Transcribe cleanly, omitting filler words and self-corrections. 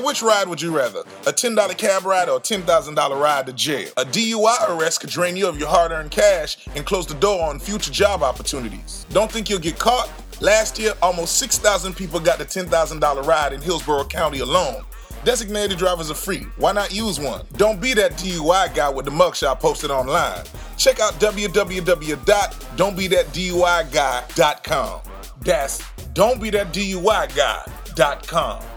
which ride would you rather? A $10 cab ride or a $10,000 ride to jail? A DUI arrest could drain you of your hard-earned cash and close the door on future job opportunities. Don't think you'll get caught? Last year, almost 6,000 people got the $10,000 ride in Hillsborough County alone. Designated drivers are free. Why not use one? Don't be that DUI guy with the mugshot posted online. Check out www.don'tbethatDUIguy.com. That's don'tbethatDUIguy.com.